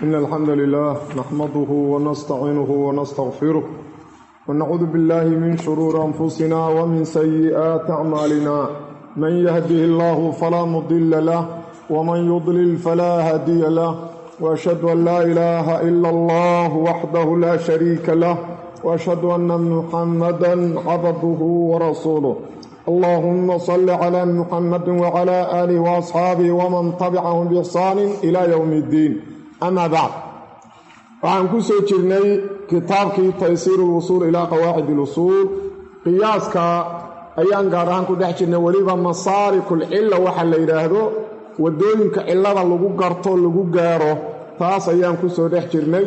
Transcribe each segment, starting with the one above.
إن الحمد لله نحمده ونستعينه ونستغفره ونعوذ بالله من شرور أنفسنا ومن سيئات أعمالنا من يهده الله فلا مضل له ومن يضلل فلا هادي له وأشهد أن لا إله إلا الله وحده لا شريك له وأشهد أن محمدا عبده ورسوله اللهم صل على محمد وعلى آله وأصحابه ومن تبعهم بإحسان إلى يوم الدين أما بعد وعن كسو جرني كتابك تيسير الوصول إلى قواعد الوصول قياسك أيان قارهان كدح جرني وليبا مصارك العلة وحل إلهدو ودوينك علة لغو قرطو لغو قارو تاس أيان كسو دح جرني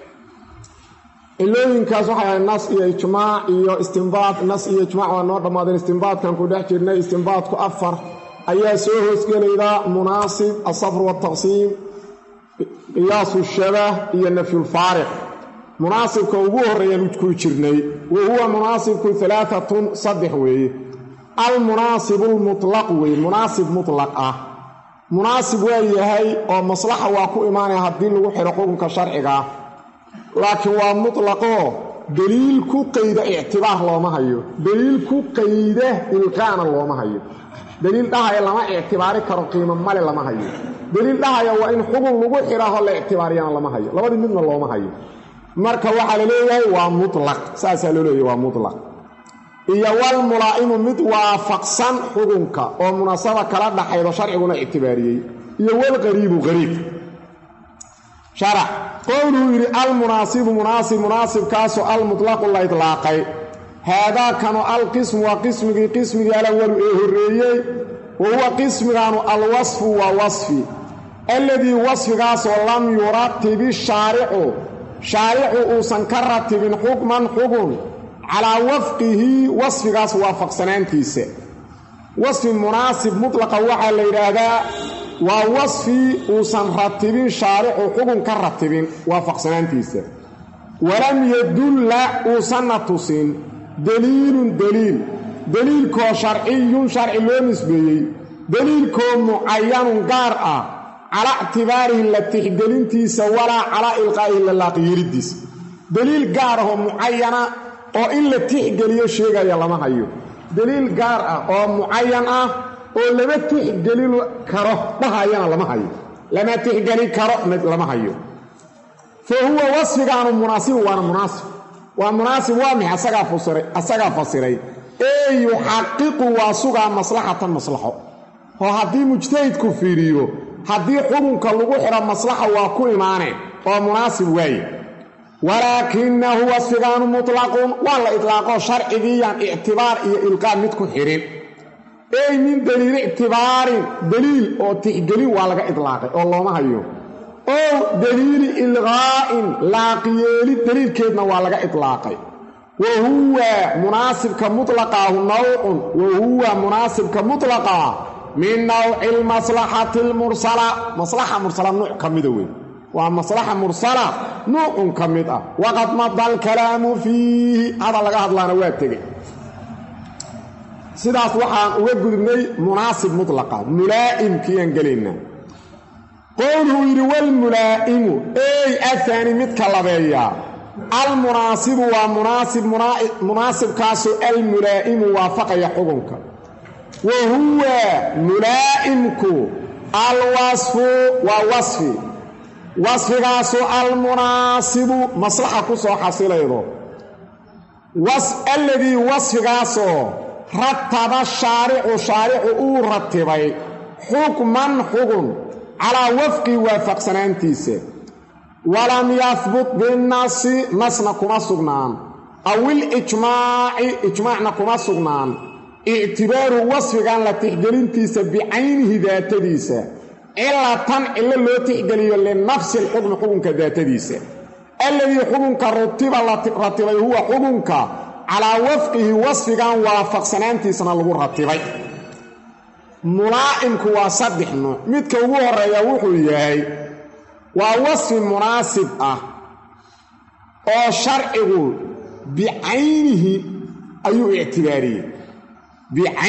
ilooyinkaas waxay nas iyo ijmaac iyo istinbaad nas iyo ijmaac waa noo dhammaadeen istinbaadkan ku dhex jirnay istinbaadku afar ayaa soo hoosgelayda munaasib asafr wataqsiim qiyaasu shabah iyo nafyu lfaariq munaasibka ugu horreeyaan ku jirnay wa huwa munaasibku alaaatun saddex weeye almunaasibu lmutlaq weeye munaasib mutlaq ah munaasib waa yahay oo maslaxa waa ku imaanaya haddii lagu xidho xukunka sharciga ah laakiin waa mutlaqoo daliil ku qayda ictibaar looma hayo daliil ku qayda ilqaana looma hayo daliil dhahaya lama ictibaari karo qiimo male lama hayo daliil dhahaya waa in xukun lagu xidhaho la ictibaariyana lama hayo labadii midna looma hayo marka waxaa la leeyahay waa mutlaq saasaa loo leeyahay waa mutlaq iyo wal mulaa'imu mid waafaqsan xukunka oo munaasaba kala dhaxaydo sharciguna ictibaariyey iyo wal qariibu qariib شرع قوله يري المناسب مناسب كاسو المطلق الله إطلاقي هذا كان القسم وقسم الأول هريي وهو قسم كانوا الوصف ووصفي الذي وصف كاسو لم يرتب الشارع أوسن كرتب حكما حكم على وفقه وصف كاسو وافق سنانتيسه وصف مناسب مطلقا وحا ليرادا ووصفي وصن رتبين شارع حكم كرتبين وافق سنانتيسه ولم يدل وصن تصين دليل كو شرعي لو نسبي دليل كو معين قارئ على اعتباره لتحدلنتيسه ولا على إلقائه للاقيرديس دليل قارئ معينة او إلا تحدليه شيئا يلما هيو دليل قارئ او معينة oo lama tixgelin karo bahayana lama hayo lama tixgelin karo lama hayo fahuwa wasfigaanu munaasib waa munaasib waa maxay asaga fasiray ee yuhaqiqu wasuga maslahatan maslaho oo hadii mujtahidku fiiriyo hadii xukunka lagu xiro maslaha waa ku iimaanay oo munaasib way walakinahu wasfigaanu mutlaqun wala itlaaqo sharciyan i'tibaar iyo ilqa mid ku xirin أي من دليل اعتبار دليل أو تحقلي والغا إطلاقي الله ما هيو أو دليل إلغاء لاقيالي دليل كيدنا والغا إطلاقي وهو مناسب كمطلقة وهو مناسب كمطلقة من نوع المصلحة المرسلة مصلحة مرسلة نوع كمدوي ومصلحة مرسلة نوع كمدة وقد مضى الكلام فيه هذا لغا هدلانا واتقي sidaas waxaan uga gudubnay munaasib mutlaqa mulaa'im kiyaan galayna qowluhu yiri wal mulaa'imu ay athani midka labeeya al munaasib wa munaasib kaaso al mulaa'imu waafaqaya xukunka wa huwa mulaa'imku al wasfu wa wasfigaaso al munaasibu maslaxa ku soo xasilaydo alladhi wasfigaaso رتب الشارع رتبي حكما حكم على وفق وافق سنانتيسه ولم يثبت بالنص نصنكما سغنان او اجماعنكما سغنان اعتبار وصف كان لتحجلنتيسه بعينه ذاتديسه الا لو تحجليه لنفس الحكم حكم كذاتديسه الذي حكم رتبه هو حكمك على وفقه وصفه وافق سنانتي سنه لو رتبay ملائم كوا صدح نوع midka ugu horeeya wuxuu yahay waa wasf munaasib ah oo sharcigu bi'aynihi ayuu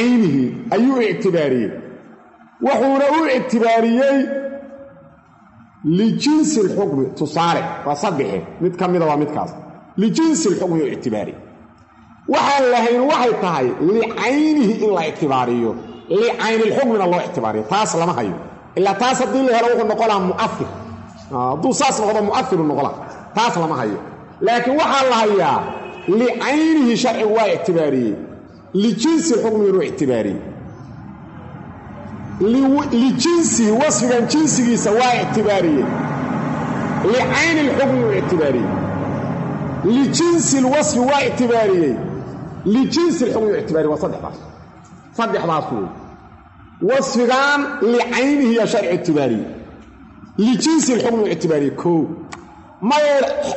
i'tibaariyay wuxuuna u i'tibaariyay lijinsi alxukmi tusaale waa saddexe mid ka mida waa midkaas lijinsi alxukmi ictibaari waxaan lahayn waxay tahay licaynihi in la ictibaariyo licayni alxukmina loo ictibaariyo taas lama hayo ilaa taas haddii la helo wuxuu noqonaa mu'afir hadduu saas noqdo mu'afiru noqola taas lama hayo laakiin waxaa la hayaa licaynihi sharcigu waa ictibaariyey lijinsi alxukmi inuu ictibaariyey lijinsihi wasfigan jinsigiisa waa ictibaariyey licayni alxukmi uu ictibaariyey lijinsi alwasfi waa ictibaariyey lijinsi alxukmi uu ictibaariyey waa saddexdaas wey wasfigan licaynihi yaa sharci ictibaariyey lijinsi alxukmi uu ictibaariyey koo maya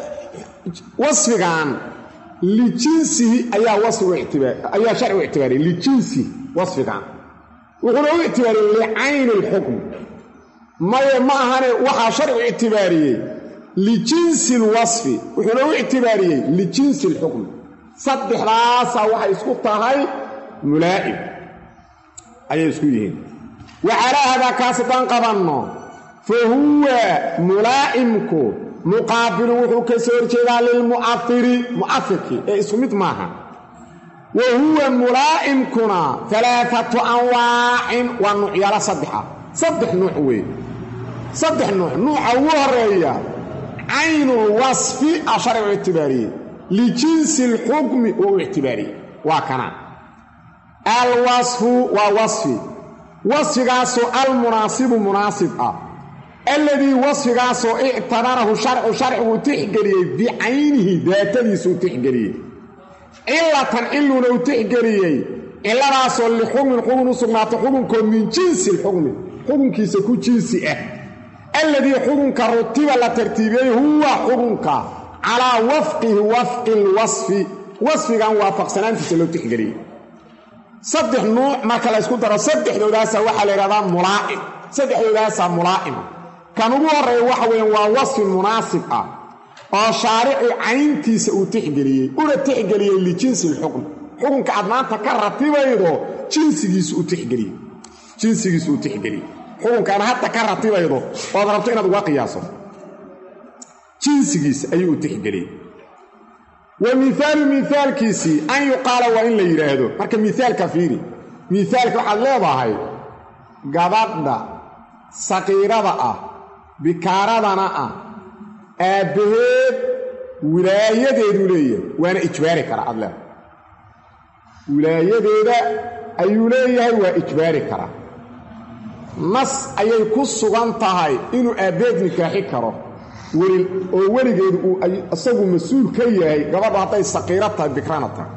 wasfigan lijinsihi ayaa ayaa sharci u ictibaariyey lijinsi wasfigan wuxuuna u ictibaariyey licayni alxukm maye ma ahane waxaa sharci u ictibaariyey lijinsi alwasfi wuxuuna u ictibaariyey lijinsi alxukm saddexdaasaa waxay isku tahay mulaa'im ayay isku yihiin wacalaa hadaa kaas haddaan qabanno fa huwa mulaa'imku muqaabilu wuxuu ka soo horjeedaa lilmu'afiri mu'afirkii ee isku mid maaha wa huwa mulaa'imkuna alaaatu anwaacin waa nuucyaalo saddex nuuc weeye saddex nuuc nuuca ugu horeeya caynulwasfi a sharci u ictibaariyey lijinsi alxukmi waa u ictibaariyey waa kana alwasfu waa wasfi wasfigaasoo almunaasibu munaasib ah alladii wasfigaasoo ictabarahu sharcigu tixgeliyey bicaynihi daatadiisuu tixgeliyey cilatan ciluuna u tixgeliyey ciladaasoo lixukmin xukun u sugnaatay xukunkoo min jinsi alxukmi xukunkiisa ku jinsi ah alladii xukunka rutiba la tartiibiyey huwa xukunka calaa wafqihi wafqi lwasfi wasfigan waafaqsanaantiisa loo tixgeliyey saddex nuuc marka la ysku daro saddexdoodaasaa waxaa la yidhahdaa mulaa'im saddexdoodaasaa mulaa'ima kan ugu horreeya waxa weeyaan waa wasfi munaasib ah oo shaaricu cayntiisa uu tixgeliyey una tixgeliyey lijinsi alxukm xukunka aad maanta ka ratibaydo jinsigiisu u tixgeliyey xukunka aad hadda ka ratibaydo ood rabto inaad uga qiyaaso jinsigiisa ayuu u tixgeliyey wa mihaalu mihaalkiisii an yuqaala waa in la yidhaahdo marka mihaalka fiiri mihaalka waxaad leedahay gabadha saqiirada ah bikaaradana ah aabbaheed wilaayadeeduu leeyahay waana ijbaari karaa aad leedahay wilaayadeeda ayuu leeyahay waa ijbaari karaa nas ayay ku sugan tahay inuu aabbaheed nikaaxi karo oo weligeedu uu isagu mas-uul ka yahay gabadhu hadday saqiiro tahay bikrana tahay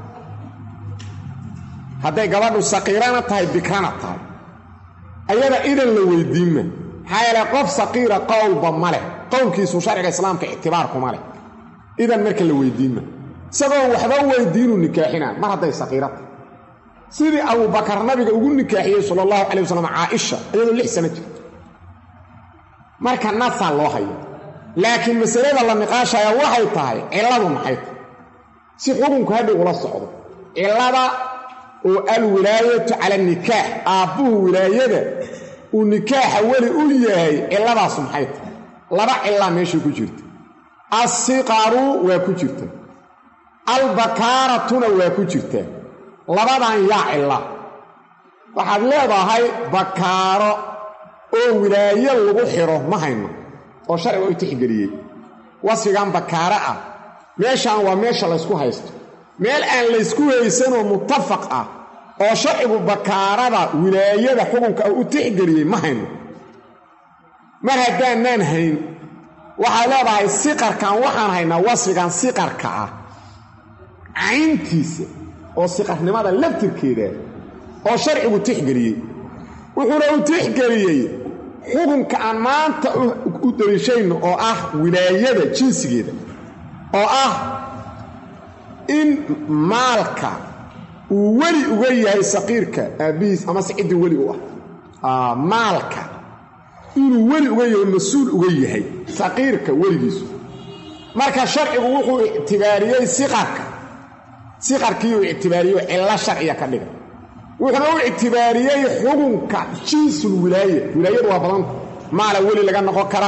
hadday gabadhu saqiirana tahay bikrana tahay ayada idan la weydiinma maxaa yeelay qof saqiira qowlba ma leh qowlkiisu sharciga islaamka ictibaarkuma leh idan marka la weydiinma isagoon waxba weydiinu nikaaxinaa mar hadday saqiiro tahay sidii abubakar nabiga ugu nikaaxiyey sala allahu calay wasalam caaisha iyadoo 6 sano jirto marka nasaa loo hayo laakiin masalada la niqaashaya waxay tahay cilladu maxay tahay si xukunku hadhow ula socdo cillada oo alwilaayatu cala nikaax aabbuhu wilaayada uu nikaaxa weli u yahay cilladaas maxay tahay laba cillaa meesha ku jirta asiqaru waa ku jirta albakaaratuna waa ku jirta labadan yaa cilla waxaad leedahay bakaaro oo wilaayo lagu xiro ma hayno oo sharciga u tixgeliyey wasfigan bakaara ah meeshaan waa meesha laysku haysto meel aan laysku haysanoo muttafaq ah oo sharcigu bakaarada wilaayada xukunka u tixgeliyey ma hayno mar haddaanaan hayn waxaad leedahay siqarkan waxaan haynaa wasfigan siqarka ah cayntiisa oo siqarnimada laftirkeeda oo sharcigu tixgeliyey wuxuuna u tixgeliyey xukunka aan maanta u dariishayno oo ah wilaayada jinsigeeda oo ah in maalka uu weli uga yahay saqiirka aabbihiis ama si ciddii weli u ah maalka inuu weli uga yahay mas-uul uga yahay saqiirka weligiisu marka sharcigu wuxuu ictibaariyey siqarkiiuu ictibaariyo cillo sharciya ka dhiga wuxuuna u ictibaariyey xukunka jinsul wilaayadu waa badanta maala weli laga noqon karaa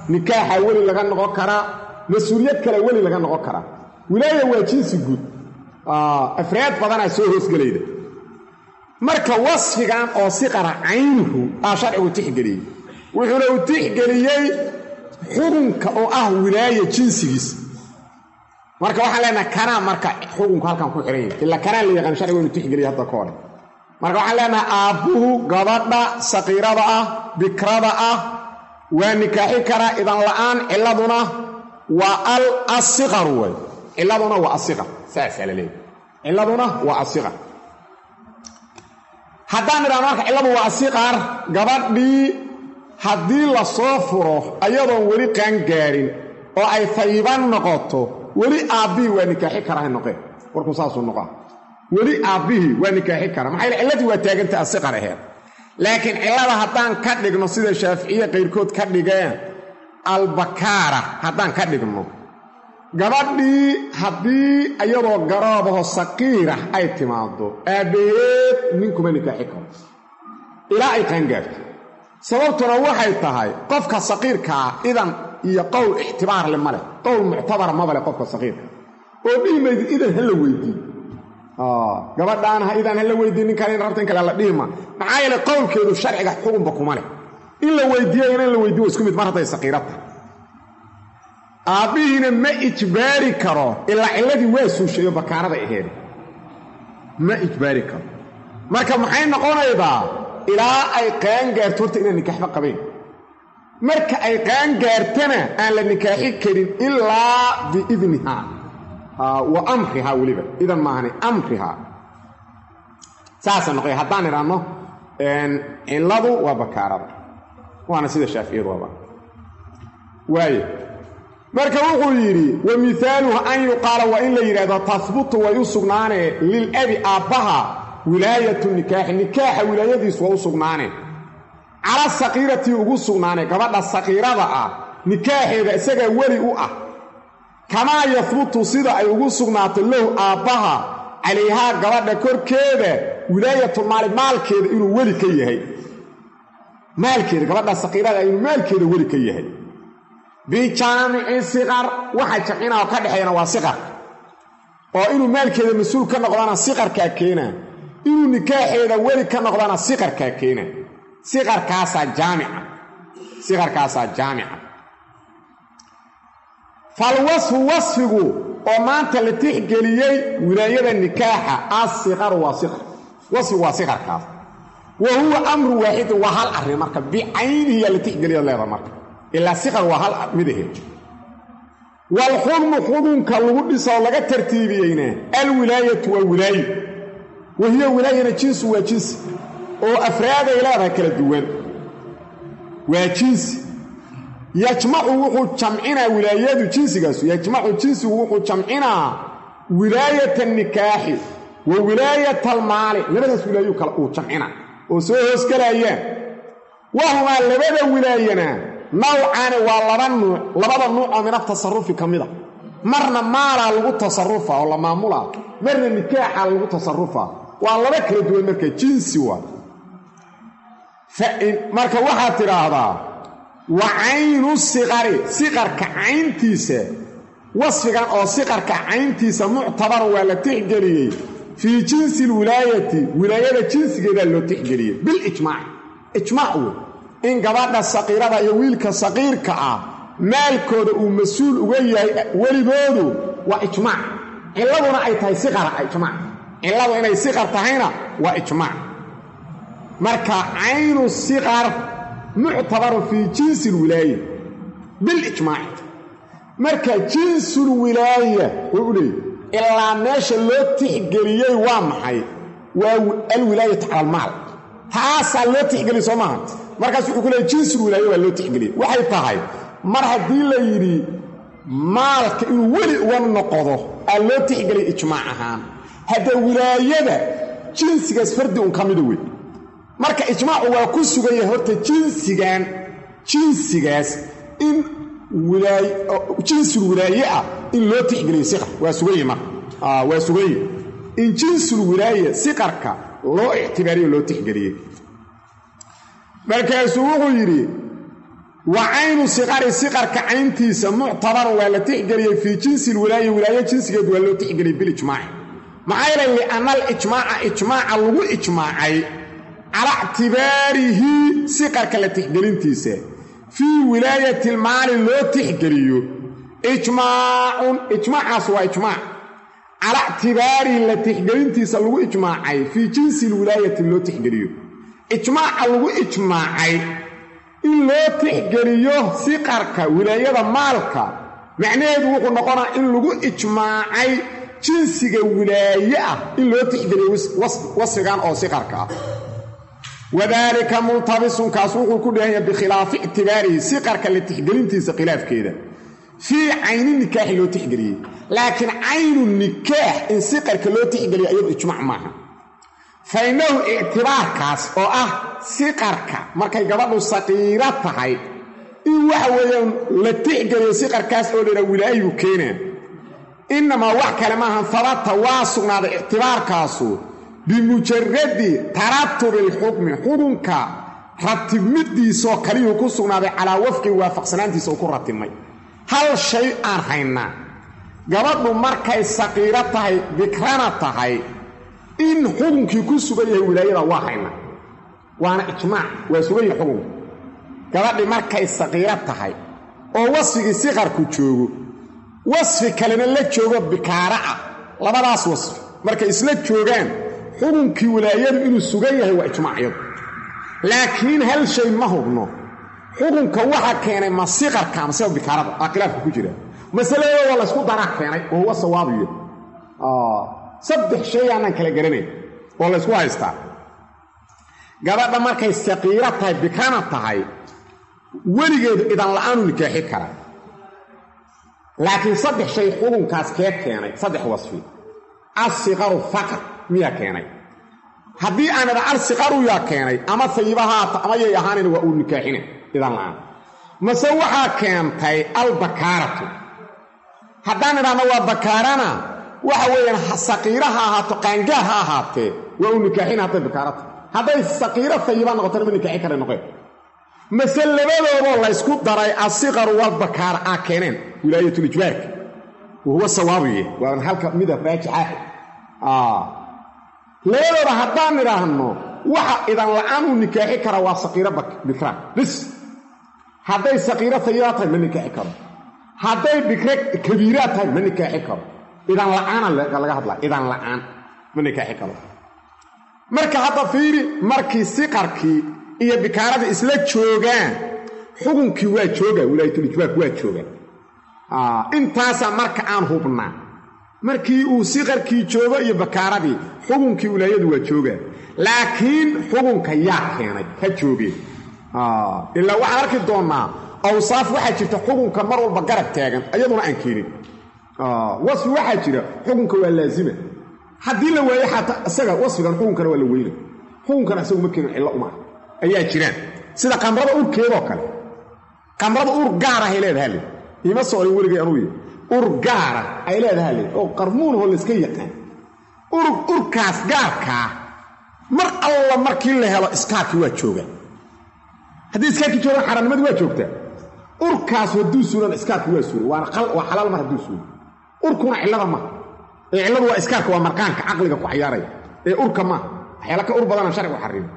nikaaxa weli laga noqon karaa mas-uuliyad kale weli laga noqon karaa wilaaya waa jinsi guud afraad badanaa soo hoosgelayda marka wasfigan oo siqara caynuhu sharcigu tixgeliyey wuxuuna u tixgeliyey xukunka oo ah wilaaya jinsigiis marka waxaan leenahay kanaa marka xukunku halkan ku xiran yahay ilaa kanaa la yaqaan sharcigu inuu tixgeliyo hadda ka hore marka waxaan leenahay aabbuhu gabadha saqiirada ah bikrada ah waa nikaaxi karaa idan la'aan ciladuna waa al-asiqar way ciladuna waa asiqar saasaa la leeyahay ciladuna waa asiqar haddaan idhaahno marka cilladu waa asiqar gabadhii haddii la soo furo ayadoon weli qaangaarin oo ay fayiban noqoto weli aabbihii waa nikaaxi karaa noqeen warku saasuu noqaa weli aabbihii waa nikaaxi karaa maxaa yeele cilladii waa taaganta asiqar aheed laakiin cillada haddaan ka dhigno sida shaaficiye qayrkood ka dhigeen albakaara haddaan ka dhigno gabadhii haddii iyadoo garoobaho saqiirah ay timaado aabbaheed ninkuma nikaaxi karo ilaa ay qaangaarto sababtuna waxay tahay qofka saqiirkaa idan iyo qowl ictibaar le maleh qowl muctabara mabale qofka saqiirka oo dhihi maydid idan ha la weydiin gabadhaan idan ha la weydiin ninkan in rabta in kale la dhihima maxaa yeele qowlkeedu sharciga xukunba kuma leh in la weydiiyo inaan la weydiin waa isku mid mar hadday saqiirata aabbihiina ma ijbaari karo ilaa cilladii waa suushayo bakaarada aheed ma ijbaari karo marka maxay noqonaydaa ilaa ay qaangaarto horta inaan nikaaxba qabayn marka ay qaangaartana aan la nikaaxi karin ilaa biidnihaa wa amrihaa weliba idan maahane amrihaa saasa noqoy haddaan idhaahno cilladu waa bakaarada waana sida shaaficiyadu waaba waaye marka wuxuu yidhi wa mihaaluhu an yuqaala waa in la yidhahdo tahbutu way u sugnaanee lilabi aabbaha wilaayatu nikaaxi nikaaxa wilaayadiisu waa u sugnaanee cala saqiiratii ugu sugnaanee gabadha saqiirada ah nikaaxeeda isagaa weli u ah kamaa yahbutu sida ay ugu sugnaato lahu aabbaha calayhaa gabadha korkeeda wilaayatulmaali maalkeeda inuu weli ka yahay maalkeeda gabadha saqiirada inuu maalkeeda weli ka yahay bijaamici siqar waxa jamcinaa oo ka dhexeeyana waa siqar oo inuu maalkeeda mas-uul ka noqdana siqarkaa keena inuu nikaaxeeda weli ka noqdana siqarkaa keena siqarkaasaa jaamica falwasfu wasfigu oo maanta la tixgeliyey wilaayada nikaaxa asiqaru waa siqar wasfigu waa siqarkaas wa huwa amru waaxidin waa hal arrin marka bicaynihi yaa la tixgeliya leeda marka ilaa siqar waa hal mid aheed waalxukmu xukunka lagu dhisaoo laga tartiibiyeyna alwilaayatu waa wilaayo wahiya wilaayana jinsu waa jinsi oo afraaday leedahay kala duwan waa jinsi yajmacu wuxuu jamcinaa wilaayadu jinsigaasu yajmacu jinsigu wuxuu jamcinaa wilaayata nikaaxi wa wilaayata almaali labadaas wilaayu kale uu jamcinaa oo soo hoosgelayaan wahumaa labada wilaayana nawcaani waa labada nuuc oo min atasarufi ka mida marna maalaa lagu tasarufa oo la maamulaa marna nikaaxaa lagu tasarufaa waa laba kala duwan marka jinsi waa marka waxaad tidhaahdaa wa caynu siqari siqarka cayntiisa wasfigan oo siqarka cayntiisa muctabaran waa la tixgeliyey fii jinsi alwilaayati wilaayada jinsigeedaa loo tixgeliyey bilijmaaci ijmaac wey in gabadha saqiirada iyo wiilka saqiirka ah maalkooda uu mas-uul uga yahay weligoodu waa ijmaac cilladuna ay tahay siqara ijmaac cilladu inay siqar tahayna waa ijmaac marka caynu siqar muctabarun fii jinsi alwilaaya bilijmaaci marka jinsulwilaaya wuu u leeyay ilaa meesha loo tixgeliyey waa maxay waa alwilaayatu cala almaal taasaa loo tixgeliyey soo maaha markaas wuxuu ku leeyay jinsulwilaaya waa loo tixgeliyey waxay tahay mar haddii la yidhi maalka inuu weli uga noqdo aa loo tixgeliyay ijmaac ahaan haddee wilaayada jinsigaas fardi un ka mida wey marka ijmaacu waa ku sugan yahay horta jinsigaas in jinsul wilaaye ah in loo tixgeliyo siqar waa sugan yahay marka waa sugan yahay in jinsul wilaaye siqarka loo ictibaariyo loo tixgeliyey markaasuu wuxuu yidhi وعين صغر صغر كعينتي معتبر ولا تحجري في جنس الولاية ولاية جنس قد ولا تحجري بالإجماع معايا اللي أنا إجماع لو إجماعي على اعتباره صغر كلا تحجرينتيسه في ولاية المال لو تحجريه إجماع سوى إجماع على اعتباره اللي تحجرينتيسه لو إجماعي في جنس الولاية لو تحجريه إجماع لو إجماعي in loo tixgeliyo siqarka wilaayada maalka macnaheedu wuxuu noqonaa in lagu ijmaacay jinsiga wilaaye ah in loo tixgeliyo wasfigan oo siqarka ah wadaalika multabisun kaas wuxuu ku dhahay bikhilaafi ictibaarihi siqarka la tixgelintiisa khilaafkeeda fi ayni nikah loo tixgeliyay laakiin aynu nikah in siqarka loo tixgeliyo ayadu ijmaac maaha فإنه اعتبار كاس أو سيقرك مركي قبضوا صغيرة هاي وحوين لتحقر سيقر كاس أو لولايه كينا إنما وحكا لما ثبت تواصل هذا اعتبار كاسو بمجرد ترتب الحكم حكمك رتب مدي سوكريه كسونا على وفق وافق سنانتي سوكر رتب مي هل شيء أرهينا قبضوا مركي صغيرة هاي بكرانة هاي إن حكمك كسبيه ولاية واحدة وأنا إجماع وسبيه حكم كذا مركز الصغيرة تهاي أو وصف الصغر كتشوه وصف كلمة اللي تشوه بكارعة لا براس وصف مركز اللي تشوهان حكمك ولاية إنه الصغير هو إجماع يد لكن هل شيء ما هو بنو حكمك واحد كان ما الصغر كان سوى بكارعة أكلاف كتير مثلا والله سكوت دراك فيني وهو صوابي صدح شيء أنا كلا جرني والله سوا يستع قبل ما كان السقيرة تاي بكانة تاي ولقيت إذا الآن نكاحي كرا لكن صدح شيء حكم كاسكيت كياني صدح وصفي الصغر فقط ميا كياني هدي أنا رأى الصغر يا كياني أما ثيبها أما يهاني وأقول نكاحيني إذا الآن مسوحة كان تاي البكارة هدانا رأى بكارنا وحوين صقيرها تقانجها هاتي ونكاحين هاتي بكارت هذا الصقيرة ثيبان غطر من نكاحي كرا نقيم مثل لبادو والله يسكوت دراي الصغر والبكار آكينين ولاية الإجبارك وهو الصوابي وأن حالك مدى فراكي حاحي لبادو هدان راهنو وحا إذا لعنو نكاحي كرا والصقيرة بكرا بس هذا الصقيرة ثيبات من نكاحي كرا هذا بكرك كبيرات من نكاحي كرا إذا لعان laga hadlaa idan la'aan man ka xikalo marka hada fiiri markii siqarkii iyo bikaarada isla joogaan xukunkii waa jooga wilaaytul ijbaak waa jooga intaasa marka aan hubnaa markii uu siqarkii joogo iyo bikaaradii xukunkii wilaayadu waa jooga laakiin xukunka yaa keenay ka joogeen illa waxa arki doonaa awsaaf waxa jirta xukunka mar walba garab taagan ayaduna aan keenin وصف واحد جرا حكمك ولا لازمه حدي لا واي حتى اسغا وصفك حكمك ولا ويله حكمك اسغو مكين الا uma ayaa jiraan sida qamrada ur keedo kale qamrada ur gaar ah ay leedahay ima soo wariga anuuyo ur gaar ah ay leedahay oo qarmuun hol iska yaqaan urkaas gaarka mar alla markii la helo iskaaki waa jooga hadii iskaaki jooga xaramnimadu waa joogtaa urkaas waduu suulan iskaaki waa suulan waa qal waa xalaal ma haduu suulan urkuna cilada ma ciladu waa iskaarka waa markaanka aqliga ku xiyaaray urka ma xeelaka ur badan sharci xariim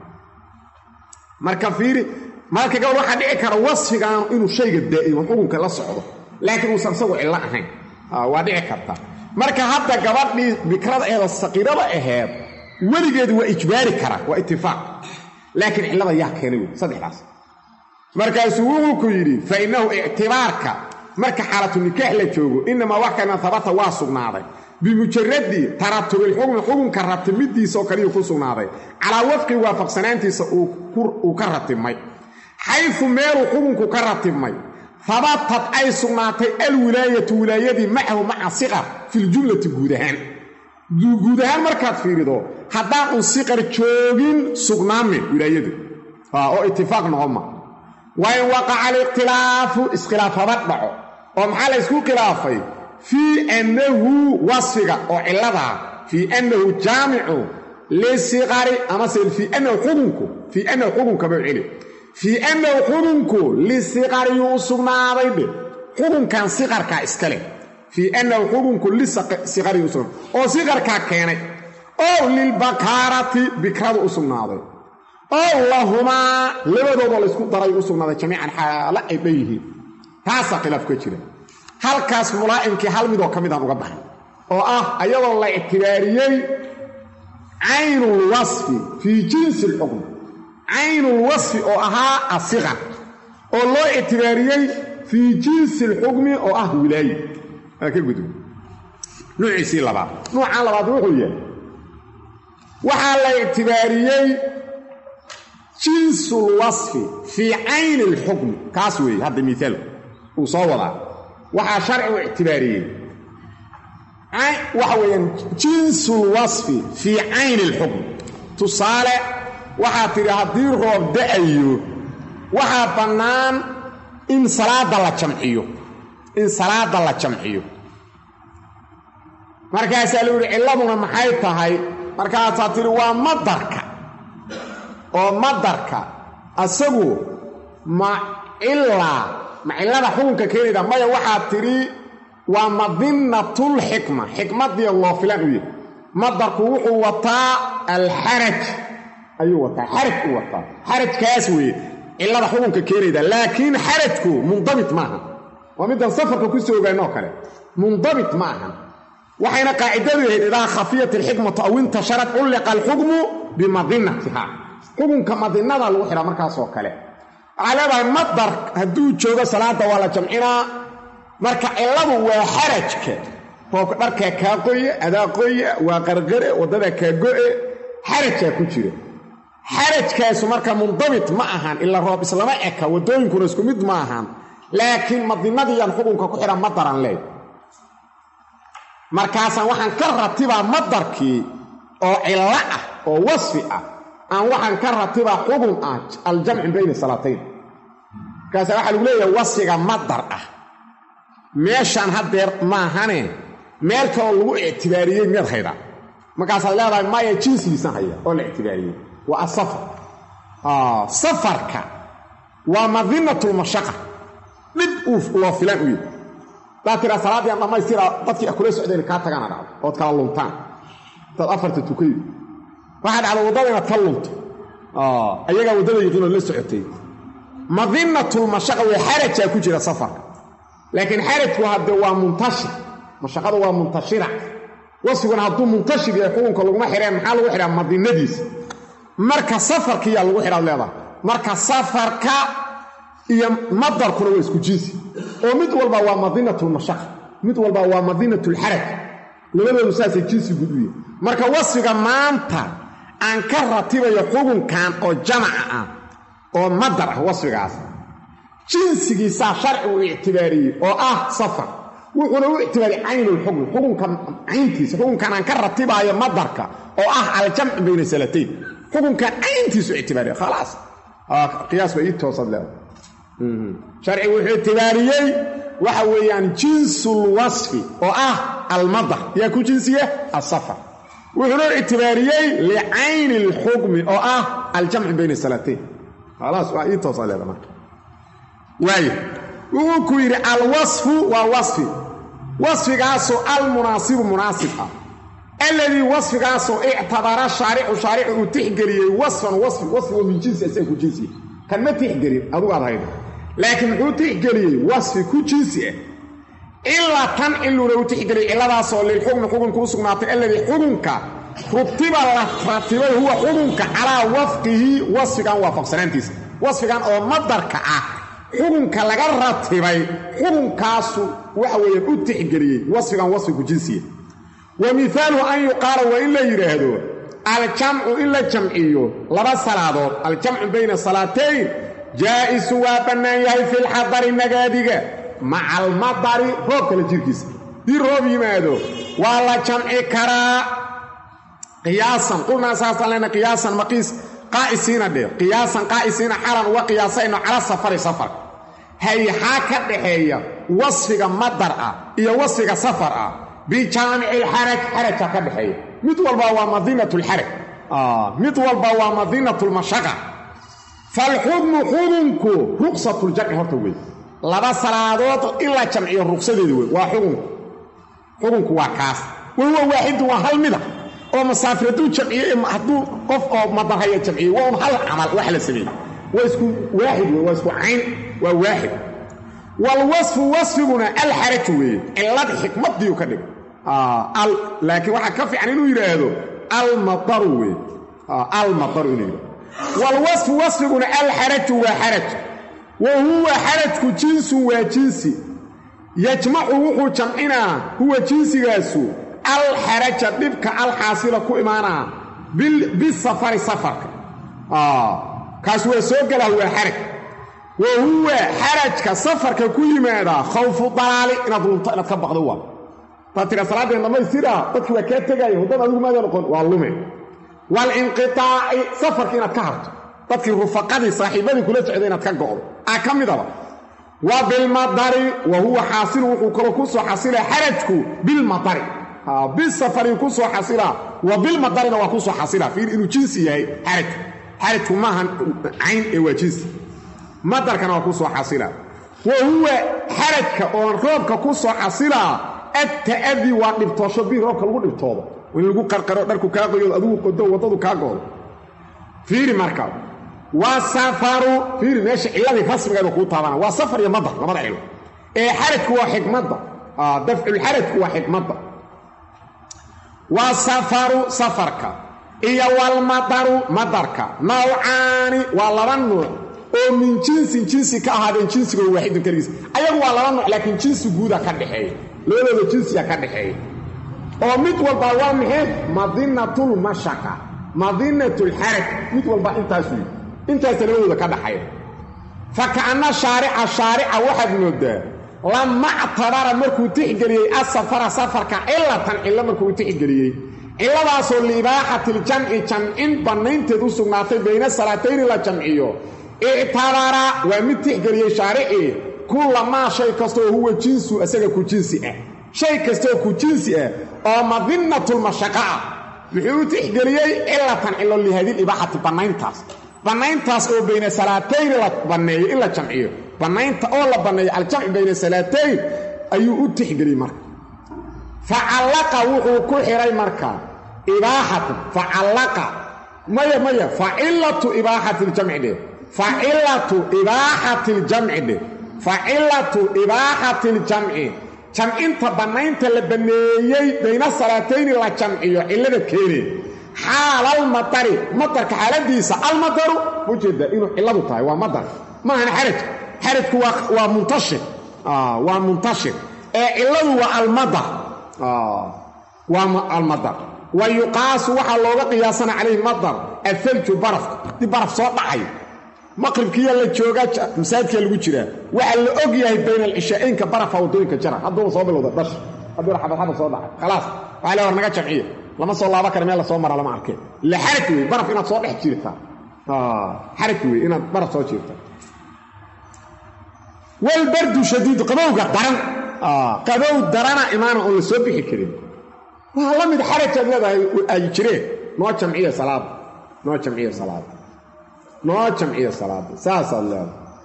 marka fiiri marka gabar waxa dhici kara wasfigan inuu shayga daa'imo xukunka la socdo laakiin uu sabsago cilla ahayn waa dhici karta marka hadda gabadhii bikrada ee saqiirada ahayd waligeed waa ijbaari kara waa ittifaaq laakiin cillada yaa keenay saddexdaas markaasuu wuxuu ku yidhi fa innahu ictibaarka marka xaalatu nikaax la joogo inama wax kana thabata waa sugnaaday bimujarradi taratub alxukm xukunka ratimidiisa oo kaliya ku sugnaaday calaa wafqi waafaqsanaantiisa uu ka ratimay xayfu meelu xukunku ka ratimay thabatat ay sugnaatay alwilaayatu wilaayadii macahu maca siqar fi ljumlati guud ahaan markaad fiirido haddaan un siqar joogin sugnaamin wilaayadu oo itifaaq noqoma وإن وقع الاختلاف اسخلاف بدعو ومحل اسكو خلافي في أنه وصفك أو علبها في أنه جامع للصغار أما في أنه حكمك بعلم في أنه حكمك للصغر يوصغنا ضيبه حكم كان صغر كإسكالي في أنه حكمك للصغر يوصغنا أو صغر كأكيني أو للبكارة بكرة يوصغنا ضيب أو اللهما لبدو بالإسكو درى يوصغنا ضيب جميعا حالا إبيه تاسا قلاف كتيرا هل كاس ملائمك هل مدو كميدا مقبحا أو أيضا الله اعتباريي عين الوصف في جنس الحكم عين الوصف أو الصغر أو الله اعتباريي في جنس الحكم أو ولاية كيف قلت نوع سي لبعض نوع على بعض وحوية وحال اعتباريي جنس الوصف في عين الحكم كاسوي هذا مثال وصورة وحا شرع اعتباريي وحويا جنس الوصف في عين الحكم تصالح waxaa tiri hadii roob da'ayo waxa banaan in salaada la jamciyo markaas la yiri ciladuna maxay tahay markaas tiri waa madarka asagu ma ilada xukunka keenida maya waxa tiri waa madinatul hikmadii Allah filan u yahay madarku wuxuu wataa al-haraj أيوة حرج كاسوي إلا رحومك كيريدا لكن حرجكو منضبط معها ومدى سفرك كسو بينه كله منضبط معها وحين قاعدته إذا خفية الحكمة أو انتشرت علق الحكم بمظنتها حكم كمظنة الوحرة مركز وكله على مقدر هدو جوغا صلاة ولا جمعنا مركز إلا هو حرجك مركز كاقوية أداقوية وقرقرة ودادا كاقوية حرجك كتير حرجكاس marka mundabit ma ahan illa roob islaama eka wadooyinkuna isku mid ma ahan laakiin madinadiyan xukunka ku xiran madaran leey markaas waxaan ka ratibaa madarkii oo illa ah oo wasfi ah aan waxaan ka ratibaa xukun ah al-jam' bayna salatayn kaas waxa lagu leeyahay wasfiga madar ah meeshan hadeer ma ahane meelka oo lagu ictibaariyay mid hayda markaas leedahay ma ay jinsiisan haya oo la ictibaariyay والسفر سفرك ومظنة المشقة لبقوف الله فلان ويد لا ترى صلاة دي ما يصير ضدك أكل سعودين كاتا كان عرب أو تكلمتان تأفرت التوكيد واحد على وضوء تكلمت أيها وضوء يقولون لسه عتيد مظنة المشقة وحرج يكون جرى سفر لكن حرج وهذا منتشر مشقة هو منتشرة وصفنا هذا منتشر يكون كل ما حرام حاله وحرام مظنة ديس marka safarka yaa lagu xiraa leedahay marka safarka iyo madarkuna way isku jinsi oo mid walba waa madinatul mashaq mid walba waa madinatul haraj labadoodu saasay jinsi gudbiyo marka wasfiga maanta aan ka ratibayo xukunkan oo jamaca ah oo madar ah wasfigaas jinsigiisa sharci uu ictibaariyay oo safar wuxuu u ictibaariyay aynul xukunkan ayntiisa xukunkan aan ka ratibayo madarka oo al-jam' bayna salatayn حكم كان أنتي اعتباري خلاص قياس بقيت توصل له شرعي واعتباري وحوي يعني جنس الوصف المضح يكون جنسية الصفر وحلو اعتباري لعين الحكم الجمع بين الصلاتين خلاص بقيت توصل له وكوير الوصف وصف قاسو المناسب مناسب الذي وصف قاسو اعتبر الشارع وتحقري وصف ومن جنس يسيكو جنسي كان ما تحقري أدو على هذا لكن هو تحقري وصف كو جنسي إلا تنعلو لو تحقري إلا داسو للحكم كوسقناطي الذي حكمك رتب هو حكمك على وفقه وصف كان وافق سنانتيس وصف كان أو مدرك حكمك لغا رتبي حكمكاسو وحوية وتحقري وصف كان وصف كو جنسي ومثاله أن يقال وإلا يرهدو الجمع إلا الجمعي لبا صلاة الجمع بين الصلاتين جائز وابنايه في الحضر النقادقة مع المطر روب كالجيركيس دي روب يمادو والله جمع كرا قياسا قلنا أساسا لنا قياسا مقيس قائسين دي قياسا قائسين حالا وقياسين على سفر هي حاكت هي وصفك مطر هي وصفك سفر بجامع الحرج حرج كبحي مثل والبا ومدينة الحرج مثل والبا ومدينة المشقة فالحكم حكمك رخصة الجمع هرتوي لبا صلادود إلا جمعي الرخصة دي حكمك واكاس وهو واحد وهل مدى oo masaafiradu jamciye haduu qof oo madahaya jamciye waa hal amal wax la sameeyay waa isku waahid waa isku ayn waa waahid wal wasfuna al haraj way ilad hikmadiyo ka dhig al laakiin waxa ka fiican inuu yiraahdo al matar way al matar inuu wal wasfuna al haraj wa haraj wa huwa harajku jinsu wa jinsi yajma'u wuxuu jamcina huwa jinsigaasu الحرج دبك الحاصله كو ايمانا بالسفر سفر كاسو سوغلا هو حرج وهو حرج كسفر كو يمادا خوف ضلال ان ظلمت ان كبقدو وا فتره صلاه لما يصير dadku waa ka tagay wadada adigu ma noqon waa lume wal inqita'i safarka inaad ka harto dadkii rufaqadii saaxiibadii kula socday inaad ka go'do kamidaba wa bil madari wa huwa hasil wuxuu kala ku soo xasilay xarajku bil madari بالسفر يكون حاصلا وبالمطر وكون حاصلا في انه جنسي هي حركه ما عين او جنس مطر كان وكون حاصلا وهو حركه او روبك كون حاصلا التأذي وقبطوشو بي روبك لو دبتوده وين لو قرقرو داركو كاقيو ادو قدو ودادو كاغود فيري مركب وسفر فيري ماشي عيالي فاسمغا كو تابانا وسفر يا مطر لما دحيلو اي حركه وحكمه دفع الحركه وحكمه وسفر سفرك إيا والمطر مطرك نوعان واللبن oo min jinsi ka ahaadeen jinsiga waahid kaliis ayagu waa laba nooc laakiin jinsi guud ah ka dhaxeeyo labada jinsi ka dhaxeeyo oo mid walba waa maxay madinatul mashaka madinatul harak mid walba intaas labada ka dhaxeeyo فكأن شارع واحد نودا لما اعتبر مركو تحجري السفر سفرك إلا مركو تحجري إلا باسو لإباحة الجمع جمعين بنين تدوسو ناطي بين الصلاتين لا جمعيو اعتبر ومن تحجري شارعي كل ما شيء كستو هو جنسو أساقا كو جنسي شيء كستو كو جنسي أو مظنة المشاقة بحيو تحجري إلا لهذه الإباحة بنين تاس أو بين الصلاتين لا بنين إلا جمعيو بنينت أولا بني الجمع بين الصلاتين أيو تحجري مركا فعلق وحو كحري مركا إباحة فعلق مايا فعلة إباحة الجمع دي فعلة إباحة الجمع دي فعلة إباحة الجمع جمع انت بنينت لبنيي بين الصلاتين لا جمعيو إلا بكيري حال المطر مطر كحالديسة المطر وجد إنه إلا بطاي ومطر ما هنا حرج ومنتشر ومنتشر إلا هو المطر والمطر ويقاس وحا لوغا قياسنا عليه مطر الثلج برف دي برف سو دحاي مقرب كي لا جوغا مساجد لو جيرا waxa la og yahay been العشاءين كبرف wadooyinka jira haduu soo bilowda dash haduu xabad soo dhacay خلاص waxa la naga jamciye lama soo laaba kar meel soo mara lama arkay la xarki baraf inaad soo dhex jirta xarki inaad baraf soo jirta والبرد شديد قبوغا درن قبو درنا إيمانا أولا سوبيحي كريم والله مد حركة لذا أي جريه نوع جمعية صلاة ساسا الله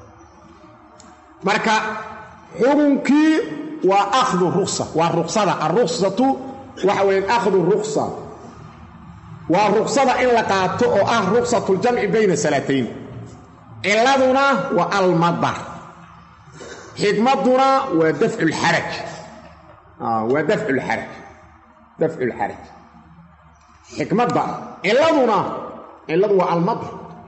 مركا حرمكي وأخذ الرخصة الرخصة وحوين أخذ الرخصة والرخصة إن لقاته رخصة الجمع بين سلاتين إلا دونا والمضر حكمتنا ودفع الحرج ودفع الحرج حكمت بقى إلا هو المضر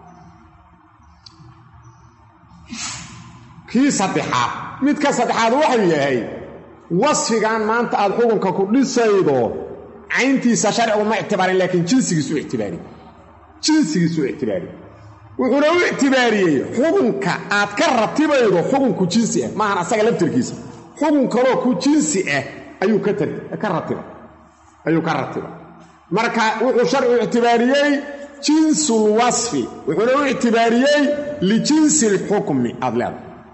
كي صدحات ميد كصدحات وحي هي وصفقان ما أنت الحكم ككل سيدو عينتي سشرع وما اعتباري لكن جنسي سوء اعتباري wuxuu اعتباريه xukunka aad ka ratibeydo xukunku jinsi ah ma aha asaga labtirkiisa xukun kale oo ku jinsi ah ayuu ka ratiba marka wuxuu sharci اعتباريه جنس الوصف wuxuu اعتباريه لجنس الحكم adlad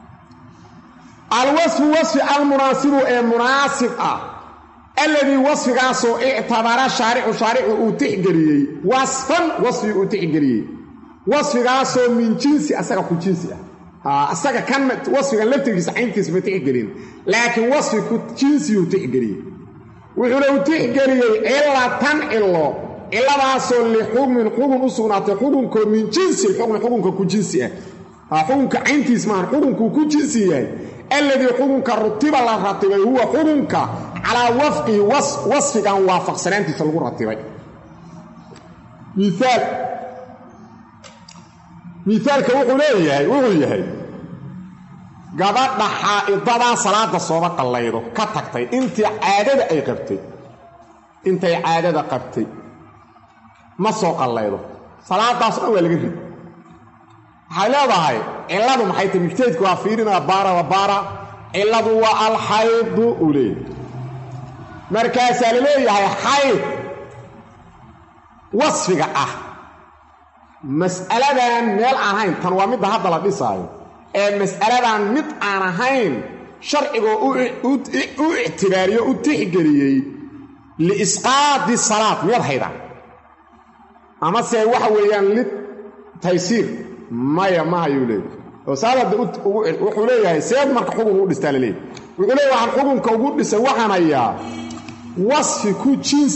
الوصف وصف المناسب مناسب الذي وصف قاسو اعتبر شارع وتحجريه وصفا وصف وتحجريه wasfigaasoo min jinsi asaga ku jinsi asaga kan wasfigan laftigiisa cayntiisa ma tixgelin laakiin wasfi ku jinsiyuu tixgeliyey wuxuuna u tixgeliyey cilatan cilo ciladaasoo lixukmin xukun u sugnaatay xukunkoo min jinsi xukmi xukunka ku jinsi xukunka cayntiis maahan xukunkuu ku jinsi yahay alladii xukunka rutiba la ratibay huwa xukunka calaa wafqihi wasfigan waafaqsanaantiisa lagu ratibay miaalka wuxuu yahay gabadha xaa'idadaa salaada sooba qallaydo ka tagtay intay caadada qabtay ma soo qallaydo salaadaas dhan waa laga rid waxay leedahay cilladu maxay tahay mujtahidku waa fiirinaa baara cilladu waa alxaydu uu leeyahay markaasaa la leeyahay xayd wasfiga mas'aladan meel aan ahayn tan waa midda hadda la dhisaayo ee mas'aladan mid aan ahayn sharcigoo u ictibaariyo u tixgeliyey liisqaadi salaad miyaad haydaan amase waxa weeyaan litaysiir maya ma hayuu leeyahay oo saadada wuxuu leeyahay seed marka xukun u dhistaa laleeyahay wuxuu leeyahay waxaan xukunka ugu dhisay waxaan hayaa wasfi ku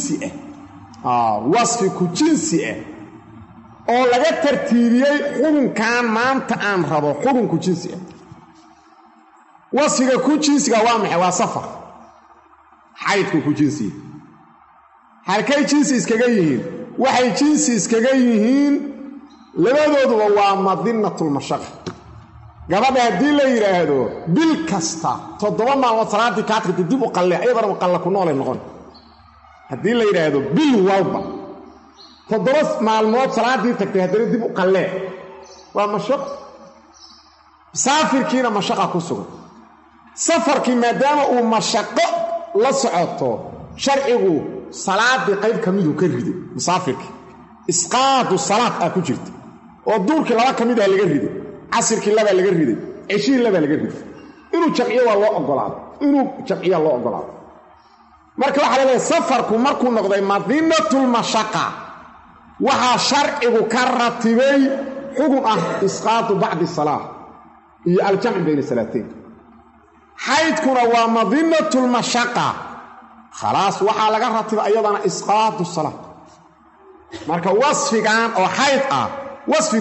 jinsi oo laga tartiibiyey xukunkan maanta aan rabo xukunku jinsi wasfiga ku jinsiga waa maxay waa safar xaydku ku jinsiya halkay jinsi iskaga yihiin waxay jinsi iskaga yihiin labadooduba waa madinatulmashaqa gabadha haddii la yidhaahdo bil kasta 7 maalmood salaadii kaa tagtay dib u qalle ayadana maqalla ku noolay noqon haddii la yidhaahdo bil walba 7 maalmood salaadii tagtay haddana dib u qalle waa mashaqo saafirkiina mashaqa ku sugan safarkii maadaama uu mashaqo la socoto sharcigu salaadii qayb ka miduu ka riday musaafirkii isqaadu salaad ku jirta oo duurkii laba ka mid laga riday casirkii laba laga riday cishii laba laga riday inuu jamciyo waa loo ogolaado marka waxa la leeyahay safarku markuu noqday madinatul mashaqa waxaa sharcigu ka ratibay xukun isqaadu bacdi salaah iyo aljamci bayna salaateyn xaydkuna waa madinatul mashaqa khalaas waxaa laga ratibay ayadana isqaadu salaah marka wasfigan oo xayd wasfi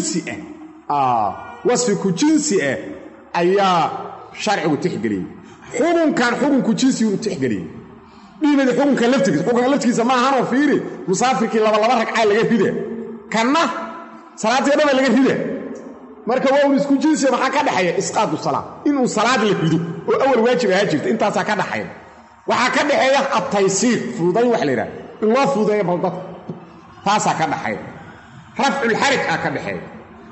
ku jinsi ayaa sharcigu tixgeliyey xukunkan xukunku jinsi uu tixgeliyey dhiibada xukunka laftigiisa ma ahanoo fiiri musaafirkii laba ragcaa laga rida kanna salaadii dhan laga rida marka waa uu isku jinsi maxaa ka dhaxaya isqaadu salaad inuu salaad la rido oo awal waajib ahaa jirta intaasaa ka dhaxaya waxaa ka dhaxeeya at-taysiir fududayn wax la yidhaha in loo fududeeyo baldad taasaa ka dhaxaya rafcul xaraj ka dhaxeeya